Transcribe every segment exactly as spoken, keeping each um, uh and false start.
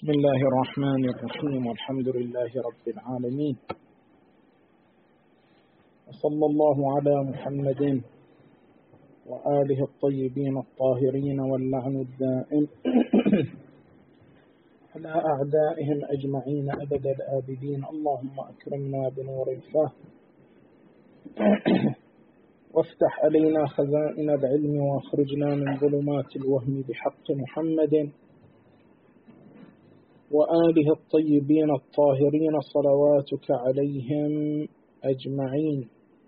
بسم الله الرحمن الرحيم، والحمد لله رب العالمين، وصلى الله على محمد وآله الطيبين الطاهرين، واللعن الدائم على أعدائهم أجمعين أبد الآبدين. اللهم أكرمنا بنور الفهم وافتح علينا خزائن العلم، واخرجنا من ظلمات الوهم بحق محمد وآله الطيبين الطاهرين، صلواتك عليهم أجمعين.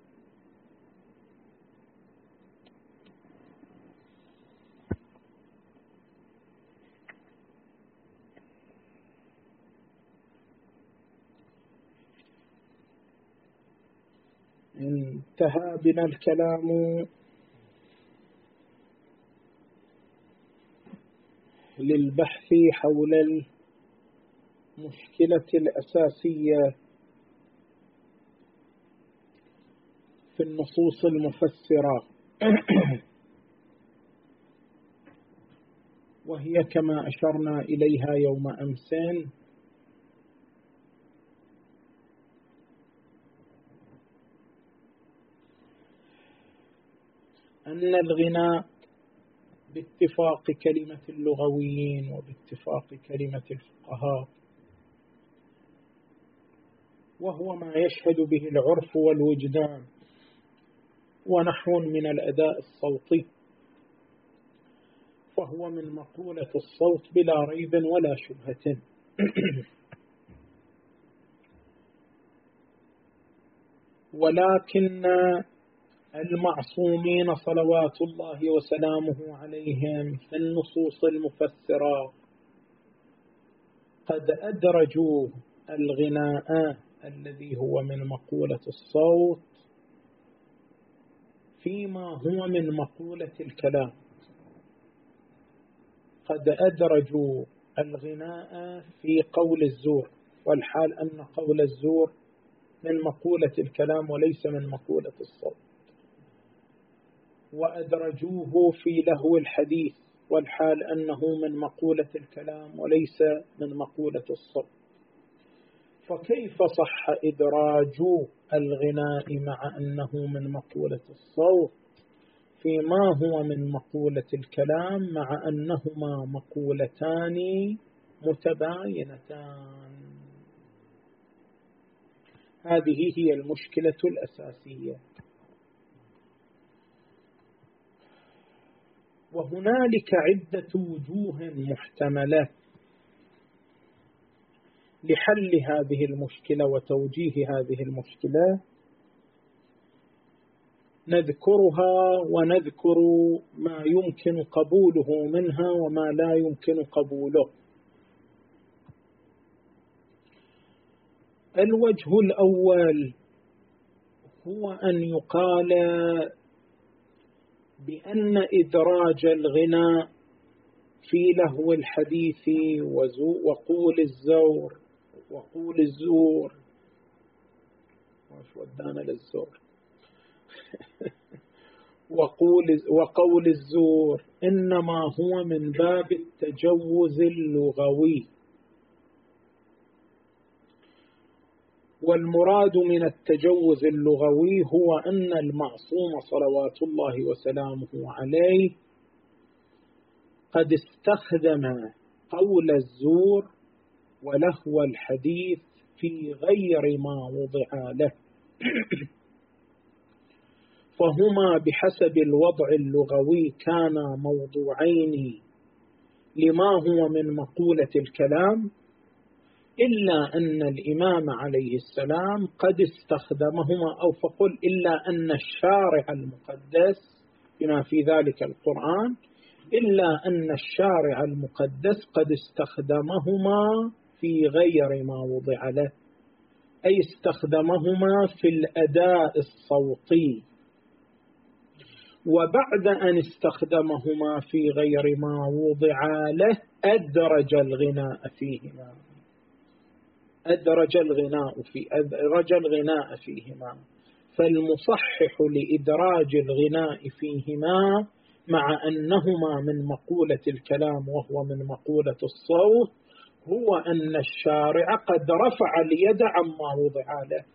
انتهى بنا الكلام للبحث حول المشكلة الأساسية في النصوص المفسرة، وهي كما أشرنا إليها يوم أمس أن الغناء باتفاق كلمة اللغويين وباتفاق كلمة الفقهاء، وهو ما يشهد به العرف والوجدان ونحو من الأداء الصوتي، فهو من مقولة الصوت بلا ريب ولا شبهة. ولكن المعصومين صلوات الله وسلامه عليهم في النصوص المفسرة قد أدرجوا الغناء الذي هو من مقولة الصوت فيما هو من مقولة الكلام. قد أدرجوا الغناء في قول الزور، والحال أن قول الزور من مقولة الكلام وليس من مقولة الصوت. وأدرجوه في لهو الحديث، والحال أنه من مقولة الكلام وليس من مقولة الصوت. فكيف صح إدراج الغناء مع أنه من مقولة الصوت فيما هو من مقولة الكلام، مع أنهما مقولتان متباينتان؟ هذه هي المشكلة الأساسية. وهنالك عدة وجوه محتملة لحل هذه المشكلة وتوجيه هذه المشكلة، نذكرها ونذكر ما يمكن قبوله منها وما لا يمكن قبوله. الوجه الأول هو أن يقال بأن إدراج الغناء في لهو الحديث وقول الزور وقول الزور واش ودانا للزور وقول وقول الزور إنما هو من باب التجوز اللغوي. والمراد من التجوز اللغوي هو أن المعصوم صلوات الله وسلامه عليه قد استخدم قول الزور ولهو الحديث في غير ما وضع له، فهما بحسب الوضع اللغوي كانا موضوعين لما هو من مقولة الكلام، إلا أن الإمام عليه السلام قد استخدمهما، أو فقل إلا أن الشارع المقدس بما في ذلك القرآن، إلا أن الشارع المقدس قد استخدمهما في غير ما وضع له، أي استخدمهما في الأداء الصوتي. وبعد أن استخدمهما في غير ما وضع له أدرج الغناء فيهما أدرج الغناء في أدرج الغناء فيهما فالمصحح لإدراج الغناء فيهما مع أنهما من مقولة الكلام وهو من مقولة الصوت هو أن الشارع قد رفع اليد عما وضع له،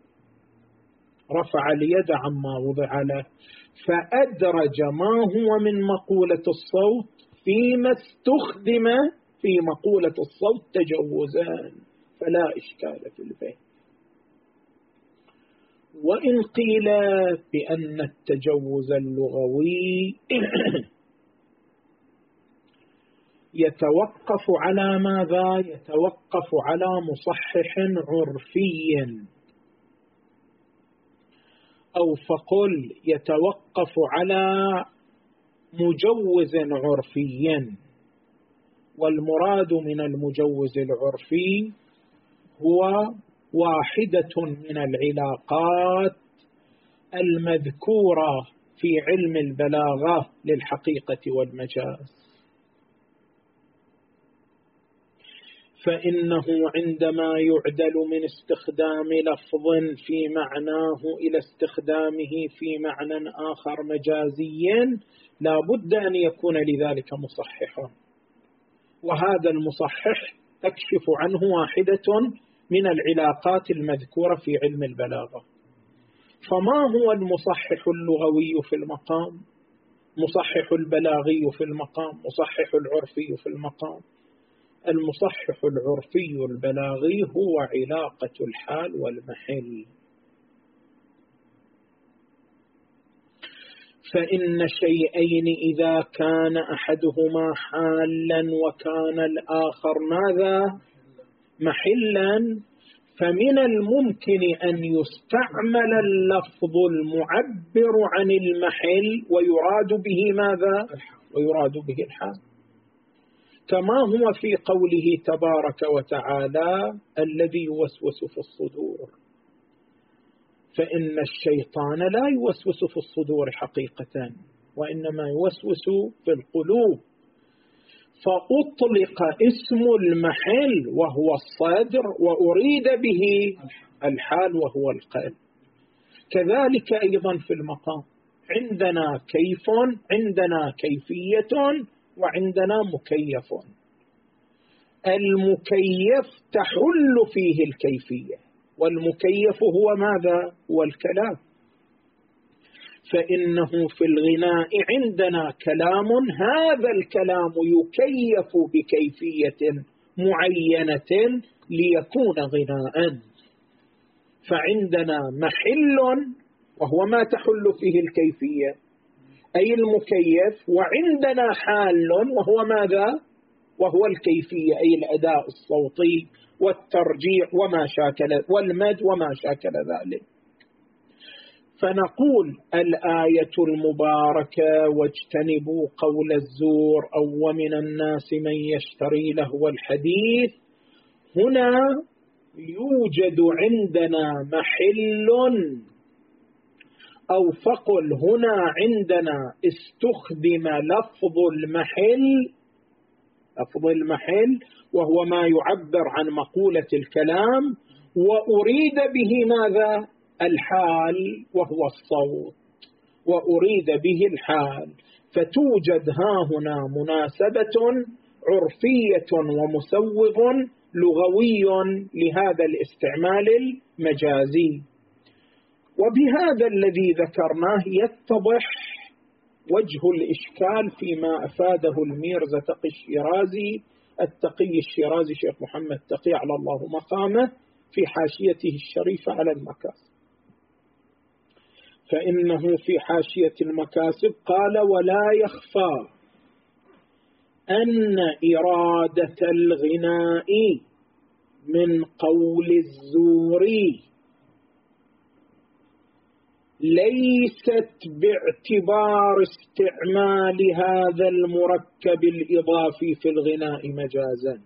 رفع اليد عما وضع له، فأدرج ما هو من مقولة الصوت فيما استخدم في مقولة الصوت تجوزا، فلا إشكال في البيت. وإن قيل بأن التجوز اللغوي يتوقف على ماذا؟ يتوقف على مصحح عرفي، أو فقل يتوقف على مجوز عرفي. والمراد من المجوز العرفي هو واحدة من العلاقات المذكورة في علم البلاغة للحقيقة والمجاز. فإنه عندما يعدل من استخدام لفظ في معناه إلى استخدامه في معنى آخر مجازيا لا بد أن يكون لذلك مصححا، وهذا المصحح تكشف عنه واحدة من العلاقات المذكورة في علم البلاغة. فما هو المصحح اللغوي في المقام؟ مصحح البلاغي في المقام، مصحح العرفي في المقام. المصحح العرفي البلاغي هو علاقة الحال والمحل. فإن شيئين إذا كان أحدهما حالا وكان الآخر ماذا؟ محلا، فمن الممكن أن يستعمل اللفظ المعبر عن المحل ويراد به ماذا؟ ويراد به الحال، كما هو في قوله تبارك وتعالى الذي يوسوس في الصدور. فإن الشيطان لا يوسوس في الصدور حقيقة، وإنما يوسوس في القلوب، فأطلق اسم المحل وهو الصدر وأريد به الحال وهو القلب. كذلك أيضا في المقام عندنا كيف، عندنا كيفية، وعندنا مكيف. المكيف تحل فيه الكيفية، والمكيف هو ماذا؟ هو الكلام. فإنه في الغناء عندنا كلام، هذا الكلام يكيف بكيفية معينة ليكون غناء. فعندنا محل وهو ما تحل فيه الكيفية أي المكيف، وعندنا حال وهو ماذا؟ وهو الكيفية أي الأداء الصوتي والترجيع وما شاكل والمد وما شاكل ذلك. فنقول الآية المباركة واجتنبوا قول الزور أو ومن الناس من يشتري لهو الحديث، هنا يوجد عندنا محل، أو فقل هنا عندنا استخدم لفظ المحل، لفظ المحل وهو ما يعبر عن مقولة الكلام، وأريد به ماذا؟ الحال وهو الصوت، وأريد به الحال. فتوجد ها هنا مناسبة عرفية ومسوغ لغوي لهذا الاستعمال المجازي. وبهذا الذي ذكرناه يتضح وجه الإشكال فيما أفاده الميرزا تقي الشيرازي التقي الشيرازي شيخ محمد تقي على الله مقامه في حاشيته الشريفة على المكاسب. فإنه في حاشية المكاسب قال: ولا يخفى أن إرادة الغناء من قول الزور ليست باعتبار استعمال هذا المركب الإضافي في الغناء مجازا،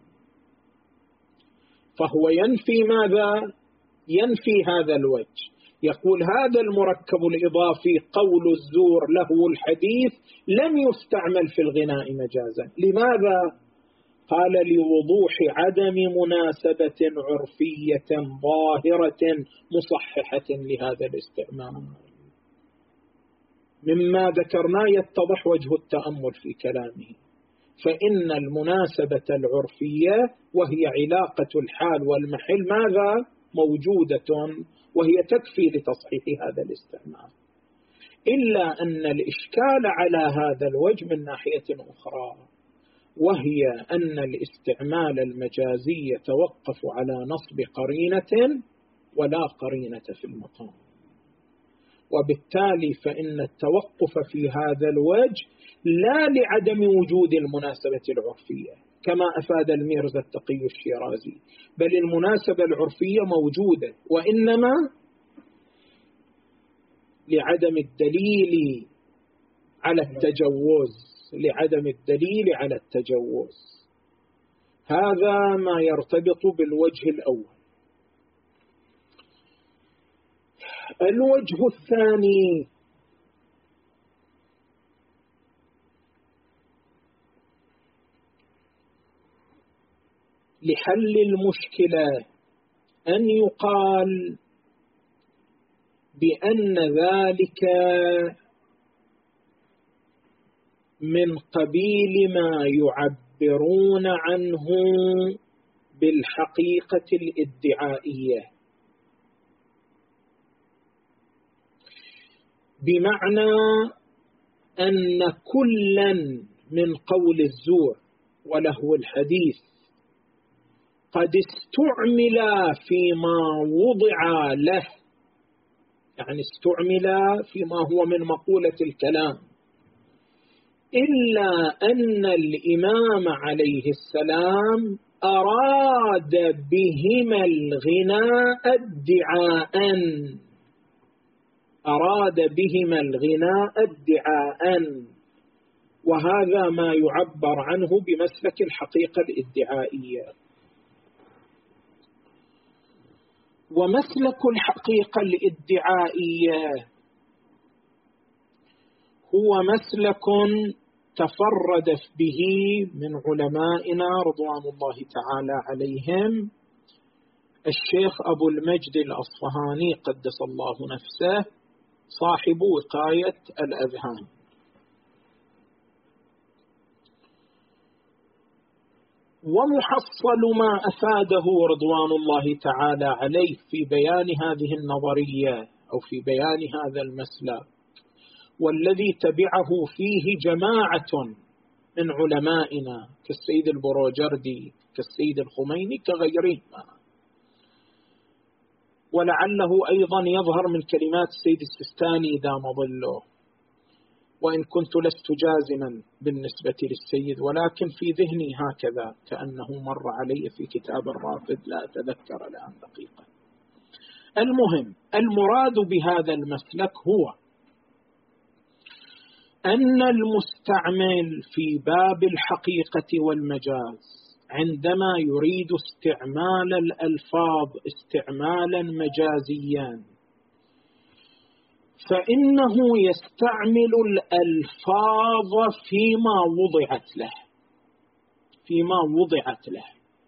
فهو ينفي ماذا؟ ينفي هذا الوجه. يقول هذا المركب الإضافي قول الزور له الحديث لم يستعمل في الغناء مجازا. لماذا؟ قال: لوضوح عدم مناسبة عرفية ظاهرة مصححة لهذا الاستعمال. مما ذكرنا يتضح وجه التأمل في كلامه. فإن المناسبة العرفية وهي علاقة الحال والمحل ماذا؟ موجودة، وهي تكفي لتصحيح هذا الاستعمال، إلا أن الإشكال على هذا الوجه من ناحية أخرى، وهي أن الاستعمال المجازي يتوقف على نصب قرينة ولا قرينة في المقام، وبالتالي فإن التوقف في هذا الوجه لا لعدم وجود المناسبة العرفية كما أفاد الميرزا التقي الشيرازي، بل المناسبة العرفية موجودة، وإنما لعدم الدليل على التجوز، لعدم الدليل على التجوز. هذا ما يرتبط بالوجه الأول. الوجه الثاني لحل المشكلة أن يقال بأن ذلك من قبيل ما يعبرون عنه بالحقيقة الادعائية، بمعنى أن كلا من قول الزور ولهو الحديث قد استعمل فيما وضع له، يعني استعمل فيما هو من مقولة الكلام، إلا أن الإمام عليه السلام أراد بهما الغناء ادعاء، أراد بهما الغناء ادعاء، وهذا ما يعبر عنه بمسلك الحقيقة الادعائية. ومسلك الحقيقة الادعائية هو مسلك تفرد به من علمائنا رضوان الله تعالى عليهم الشيخ أبو المجد الأصفهاني قدس الله نفسه صاحب وقاية الأذهان. ومحصل ما أفاده رضوان الله تعالى عليه في بيان هذه النظرية أو في بيان هذا المسلك، والذي تبعه فيه جماعة من علمائنا كالسيد البروجردي كالسيد الخميني كغيرهما، ولعله أيضا يظهر من كلمات السيد السستاني إذا مضله، وإن كنت لست جازما بالنسبة للسيد، ولكن في ذهني هكذا كأنه مر علي في كتاب الرافد، لا أتذكر الآن دقيقة. المهم، المراد بهذا المسلك هو أن المستعمل في باب الحقيقة والمجاز عندما يريد استعمال الألفاظ استعمالا مجازيا فإنه يستعمل الألفاظ فيما وضعت له، فيما وضعت له.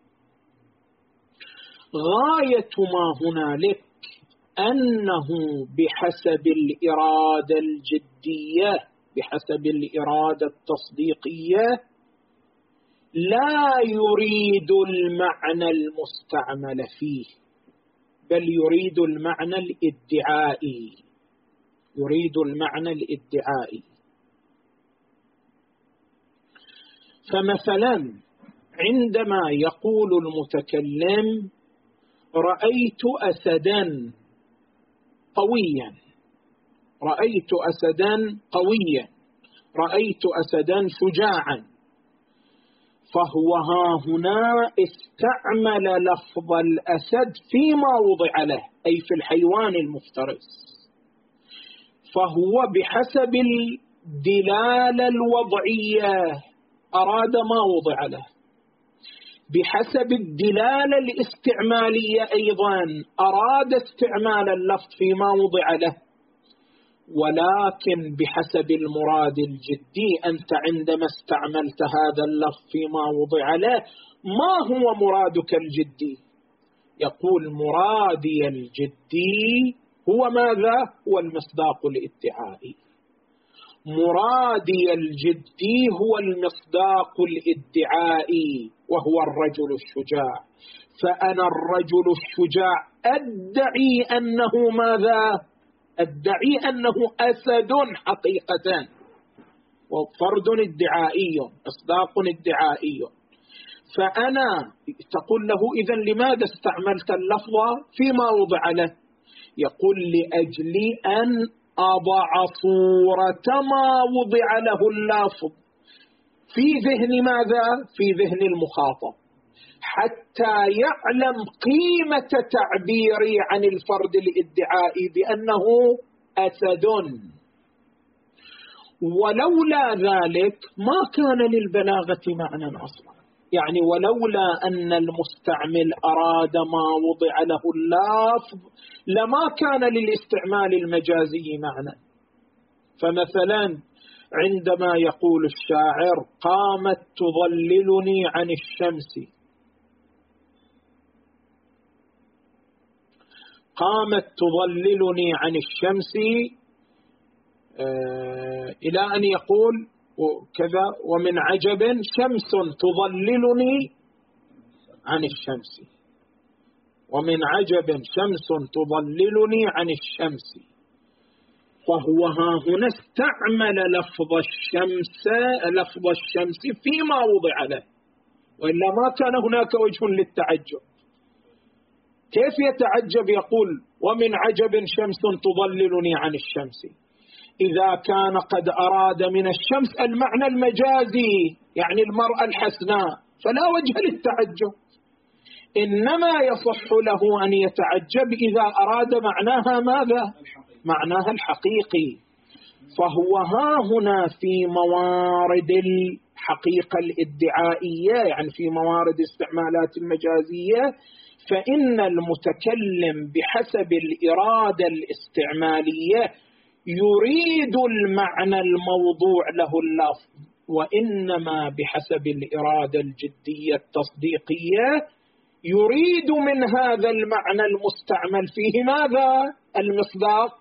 غاية ما هنالك أنه بحسب الإرادة الجدية، بحسب الإرادة التصديقية، لا يريد المعنى المستعمل فيه، بل يريد المعنى الادعائي، يريد المعنى الادعائي. فمثلا عندما يقول المتكلم رأيت أسدا قويا، رأيت أسدا قويا، رأيت أسدا شجاعا، فهو ها هنا استعمل لفظ الأسد فيما وضع له، أي في الحيوان المفترس، فهو بحسب الدلالة الوضعية أراد ما وضع له، بحسب الدلالة الاستعمالية أيضا أراد استعمال اللفظ فيما وضع له، ولكن بحسب المراد الجدي أنت عندما استعملت هذا اللفظ فيما وضع له ما هو مرادك الجدي؟ يقول مرادي الجدي هو ماذا؟ هو المصداق الادعائي. مرادي الجدي هو المصداق الادعائي وهو الرجل الشجاع، فأنا الرجل الشجاع أدعي أنه ماذا؟ أدعي أنه أسد حقيقة، وفرد ادعائي إصداق ادعائي. فأنا تقول له إذن لماذا استعملت اللفظ فيما وضع له؟ يقول لأجل أن أضع صورة ما وضع له اللفظ في ذهن ماذا؟ في ذهن المخاطب، حتى يعلم قيمة تعبيري عن الفرد الادعائي بأنه أسد. ولولا ذلك ما كان للبلاغة معنى أصلا، يعني ولولا أن المستعمل أراد ما وضع له اللفظ لما كان للاستعمال المجازي معنى. فمثلا عندما يقول الشاعر قامت تظللني عن الشمس، قامت تظللني عن الشمس آه إلى أن يقول كذا ومن عجب شمس تظللني عن الشمس، ومن عجب شمس تظللني عن الشمس. فهو ها هنا استعمل لفظ الشمس لفظ الشمس فيما وضع له، وإلا ما كان هناك وجه للتعجب. كيف يتعجب يقول ومن عجب شمس تظللني عن الشمس إذا كان قد أراد من الشمس المعنى المجازي يعني المرأة الحسناء، فلا وجه للتعجب، إنما يصح له أن يتعجب إذا أراد معناها ماذا؟ معناها الحقيقي. فهو ها هنا في موارد الحقيقة الادعائية، يعني في موارد استعمالات المجازية، فإن المتكلم بحسب الإرادة الاستعمالية يريد المعنى الموضوع له اللفظ، وإنما بحسب الإرادة الجدية التصديقية يريد من هذا المعنى المستعمل فيه ماذا؟ المصداق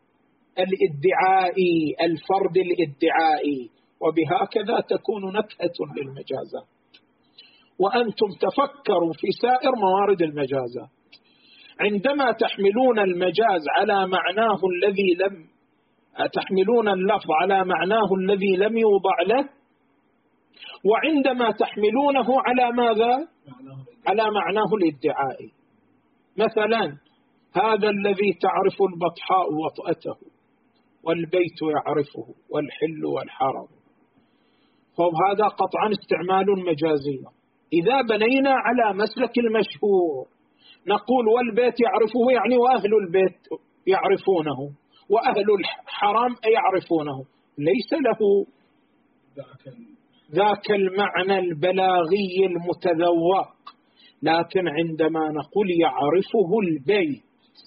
الادعائي، الفرد الادعائي. وبهكذا تكون نكهة للمجازات. وأنتم تفكروا في سائر موارد المجازات، عندما تحملون المجاز على معناه الذي لم تحملون اللفظ على معناه الذي لم يوضع له، وعندما تحملونه على ماذا؟ على معناه الادعائي. مثلا هذا الذي تعرف البطحاء وطأته والبيت يعرفه والحل والحرم، فهذا قطعا استعمال مجازي. إذا بنينا على مسلك المشهور نقول والبيت يعرفه يعني وأهل البيت يعرفونه وأهل الحرم يعرفونه، ليس له ذاك المعنى البلاغي المتذوق. لكن عندما نقول يعرفه البيت،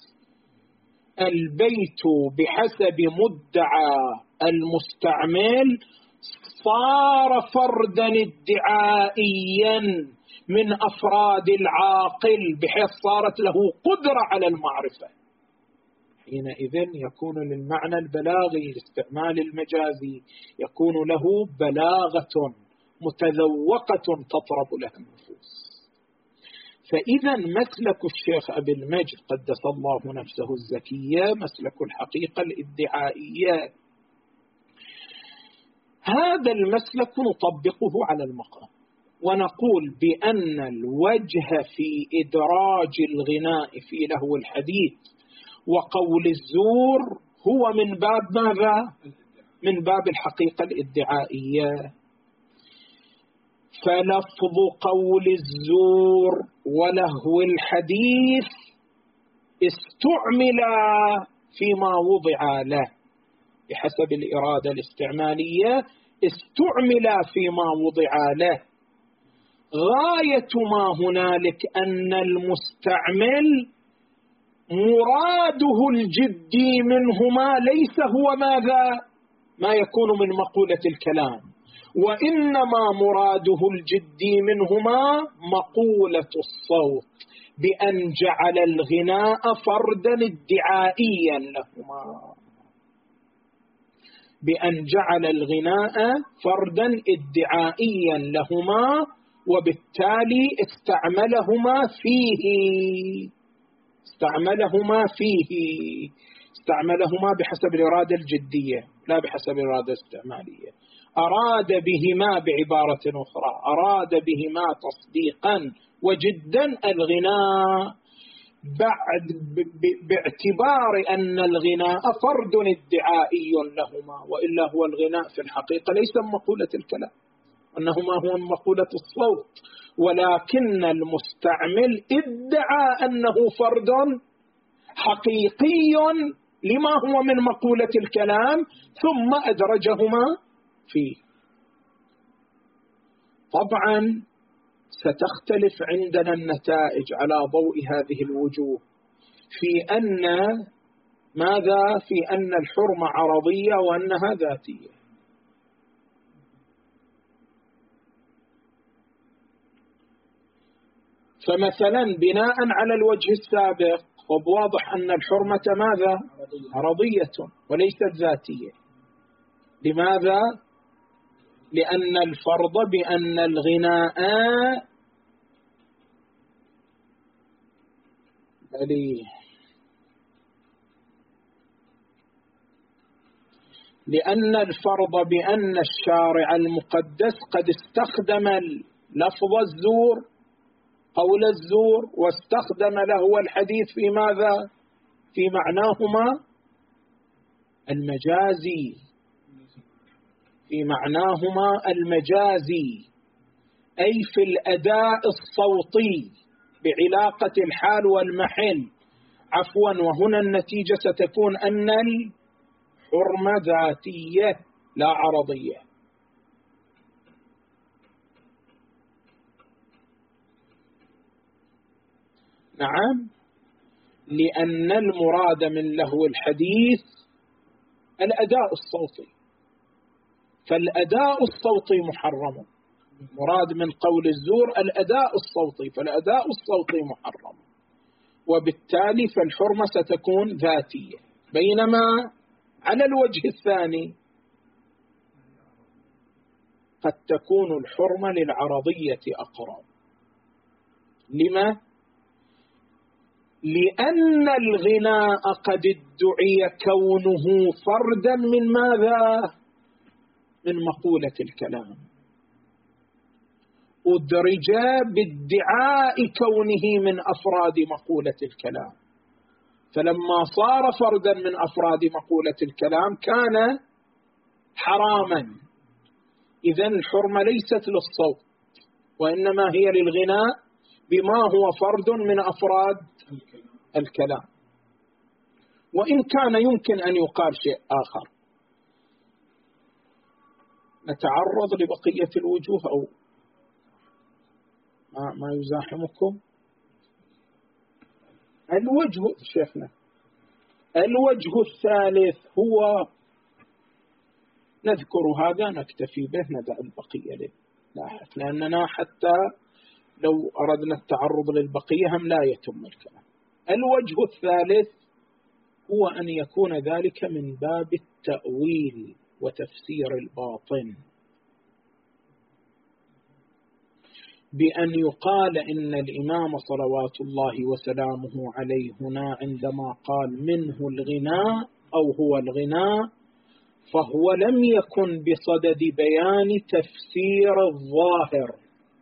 البيت بحسب مدعى المستعمل صار فردا ادعائيا من أفراد العاقل، بحيث صارت له قدرة على المعرفة. حينئذ يكون للمعنى البلاغي الاستعمال المجازي يكون له بلاغة متذوقة تطرب لها النفوس. فإذا مسلك الشيخ أبي المجد قدس الله نفسه الزكية مسلك الحقيقة الادعائية. هذا المسلك نطبقه على المقام ونقول بأن الوجه في إدراج الغناء في لهو الحديث وقول الزور هو من باب ماذا؟ من باب الحقيقة الادعائية. فلفظ قول الزور ولهو الحديث استعمل فيما وضع له بحسب الإرادة الاستعمالية، استعمل فيما وضع له. غاية ما هنالك أن المستعمل مراده الجدي منهما ليس هو ماذا؟ ما يكون من مقولة الكلام، وإنما مراده الجدي منهما مقولة الصوت، بأن جعل الغناء فردا ادعائيا لهما. بأن جعل الغناء فردا ادعائيا لهما، وبالتالي استعملهما فيه استعملهما فيه استعملهما بحسب الإرادة الجدية لا بحسب الإرادة الاستعمالية. أراد بهما بعبارة أخرى أراد بهما تصديقا وجدا الغناء، بعد باعتبار أن الغناء فرد ادعائي لهما، وإلا هو الغناء في الحقيقة ليس من مقولة الكلام، أنهما هو من مقولة الصوت، ولكن المستعمل ادعى أنه فرد حقيقي لما هو من مقولة الكلام ثم أدرجهما فيه. طبعا ستختلف عندنا النتائج على ضوء هذه الوجوه في أن ماذا؟ في أن الحرمة عرضية وأنها ذاتية. فمثلا بناء على الوجه السابق وبواضح أن الحرمة ماذا؟ عرضية وليست ذاتية. لماذا؟ لأن الفرض بأن الغناء بلي لأن الفرض بأن الشارع المقدس قد استخدم لفظ الزور قول الزور واستخدم له الحديث في ماذا؟ في معناهما المجازي في معناهما المجازي أي في الأداء الصوتي بعلاقة الحال والمحل. عفوا، وهنا النتيجة ستكون أن الحرمة ذاتية لا عرضية. نعم، لأن المراد من لهو الحديث الأداء الصوتي، فالأداء الصوتي محرم. مراد من قول الزور الأداء الصوتي، فالأداء الصوتي محرم، وبالتالي فالحرمة ستكون ذاتية. بينما على الوجه الثاني قد تكون الحرمة للعرضية أقرب. لما؟ لأن الغناء قد ادعي كونه فردا من ماذا؟ من مقولة الكلام، أدرج بادعاء كونه من أفراد مقولة الكلام، فلما صار فردا من أفراد مقولة الكلام كان حراما. إذن الحرمة ليست للصوت وإنما هي للغناء بما هو فرد من أفراد الكلام. وإن كان يمكن أن يقال شيء آخر. نتعرض لبقية الوجوه أو ما, ما يزاحمكم؟ الوجه شيخنا الوجه الثالث هو نذكر هذا نكتفي به، ندع البقية للاحق، لأننا حتى لو أردنا التعرض للبقية هم لا يتم الكلام. الوجه الثالث هو أن يكون ذلك من باب التأويل وتفسير الباطن، بأن يقال إن الإمام صلوات الله وسلامه عليه هنا عندما قال منه الغناء أو هو الغناء، فهو لم يكن بصدد بيان تفسير الظاهر،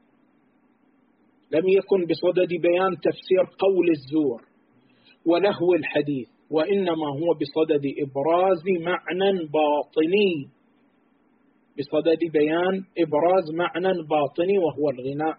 لم يكن بصدد بيان تفسير قول الزور ولهو الحديث، وإنما هو بصدد إبراز معنى باطني، بصدد بيان إبراز معنى باطني وهو الغناء.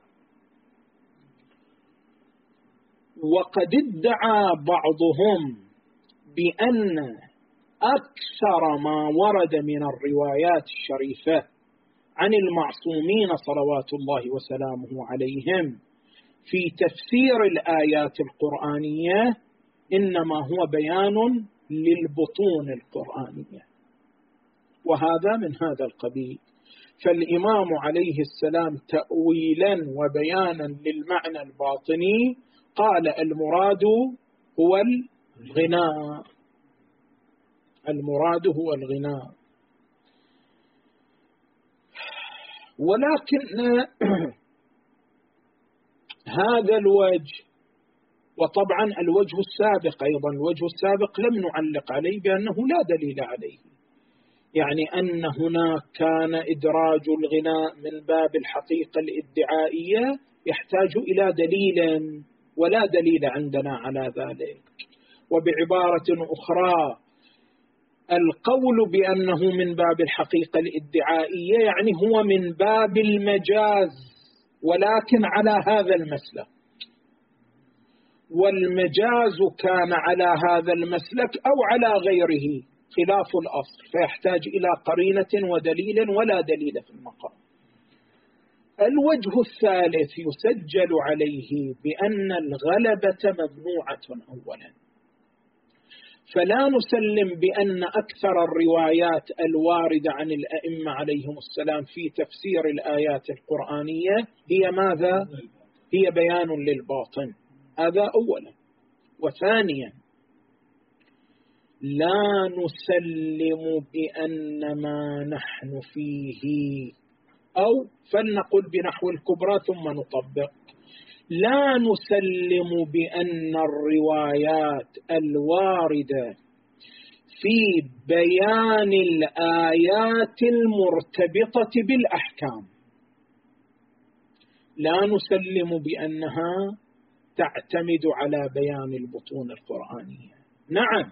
وقد ادعى بعضهم بأن أكثر ما ورد من الروايات الشريفة عن المعصومين صلوات الله وسلامه عليهم في تفسير الآيات القرآنية إنما هو بيان للبطون القرآنية، وهذا من هذا القبيل. فالإمام عليه السلام تأويلا وبيانا للمعنى الباطني قال المراد هو الغناء، المراد هو الغناء. ولكن هذا الوجه، وطبعا الوجه السابق أيضا، الوجه السابق لم نعلق عليه بأنه لا دليل عليه، يعني أن هناك كان إدراج الغناء من باب الحقيقة الادعائية يحتاج إلى دليل، ولا دليل عندنا على ذلك. وبعبارة أخرى القول بأنه من باب الحقيقة الادعائية يعني هو من باب المجاز، ولكن على هذا المسلك، والمجاز كان على هذا المسلك أو على غيره خلاف الأصل، فيحتاج إلى قرينة ودليل، ولا دليل في المقام. الوجه الثالث يسجل عليه بأن الغلبة ممنوعة أولا، فلا نسلم بأن أكثر الروايات الواردة عن الأئمة عليهم السلام في تفسير الآيات القرآنية هي ماذا؟ هي بيان للباطن، هذا أولا. وثانيا لا نسلم بأن ما نحن فيه، أو فلنقل بنحو الكبرى ثم نطبق، لا نسلم بأن الروايات الواردة في بيان الآيات المرتبطة بالأحكام لا نسلم بأنها تعتمد على بيان البطون القرآنية. نعم،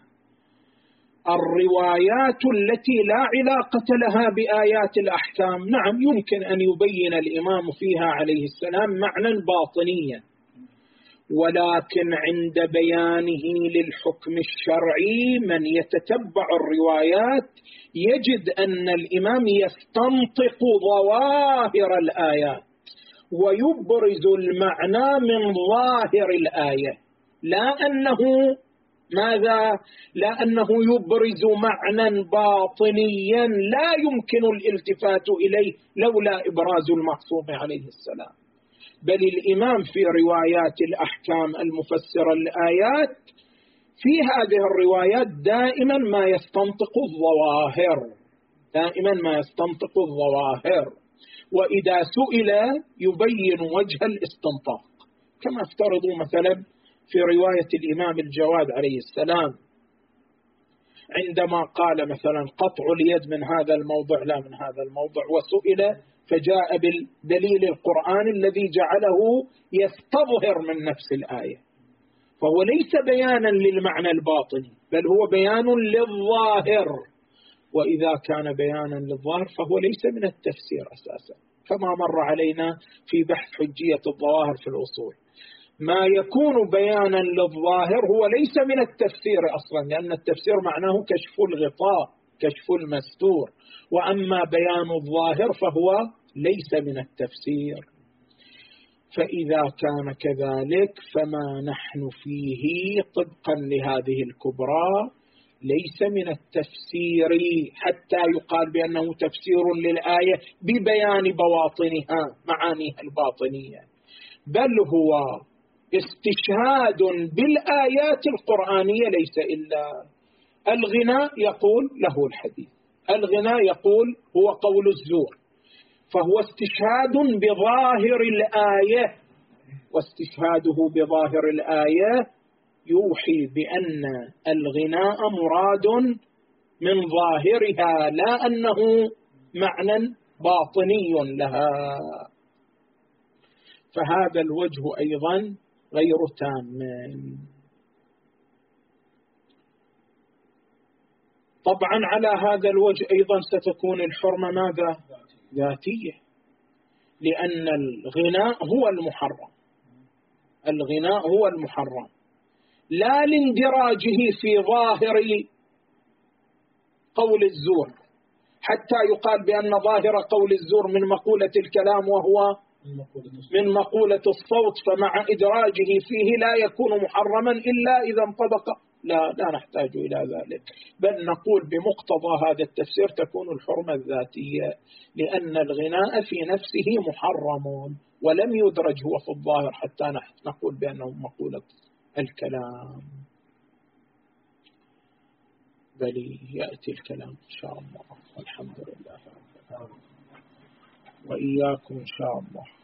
الروايات التي لا علاقة لها بآيات الأحكام نعم يمكن أن يبين الإمام فيها عليه السلام معنى باطنيا، ولكن عند بيانه للحكم الشرعي من يتتبع الروايات يجد أن الإمام يستنطق ظواهر الآيات ويبرز المعنى من ظاهر الآية، لا أنه ماذا؟ لا أنه يبرز معنى باطنيا لا يمكن الالتفات إليه لولا إبراز المعصوم عليه السلام، بل الإمام في روايات الأحكام المفسرة للآيات في هذه الروايات دائما ما يستنطق الظواهر، دائما ما يستنطق الظواهر، وإذا سئل يبين وجه الاستنطاق، كما افترضوا مثلا في رواية الإمام الجواد عليه السلام عندما قال مثلا قطع اليد من هذا الموضع لا من هذا الموضع، وسئل فجاء بالدليل القرآني الذي جعله يستظهر من نفس الآية، فهو ليس بيانا للمعنى الباطني بل هو بيان للظاهر، وإذا كان بيانا للظاهر فهو ليس من التفسير أساسا، كما مر علينا في بحث حجية الظواهر في الأصول. ما يكون بيانا للظاهر هو ليس من التفسير أصلا، لأن التفسير معناه كشف الغطاء كشف المستور، وأما بيان الظاهر فهو ليس من التفسير. فإذا كان كذلك فما نحن فيه طبقا لهذه الكبرى ليس من التفسير حتى يقال بأنه تفسير للآية ببيان بواطنها معانيها الباطنية، بل هو استشهاد بالآيات القرآنية. ليس إلا الغناء يقول له الحديث، الغناء يقول هو قول الزور، فهو استشهاد بظاهر الآية، واستشهاده بظاهر الآية يوحي بأن الغناء مراد من ظاهرها لا أنه معنى باطني لها، فهذا الوجه أيضا غير تام. طبعا على هذا الوجه أيضا ستكون الحرمة ماذا؟ ذاتية، لأن الغناء هو المحرم، الغناء هو المحرم لا لاندراجه في ظاهر قول الزور حتى يقال بأن ظاهر قول الزور من مقولة الكلام وهو من مقولة الصوت، فمع إدراجه فيه لا يكون محرما إلا إذا انطبق. لا لا نحتاج إلى ذلك، بل نقول بمقتضى هذا التفسير تكون الحرمة الذاتية، لأن الغناء في نفسه محرم ولم يدرج هو في الظاهر حتى نقول بأنه مقولة الكلام. بل يأتي الكلام إن شاء الله. الحمد لله رب العالمين. وإياكم إن شاء الله.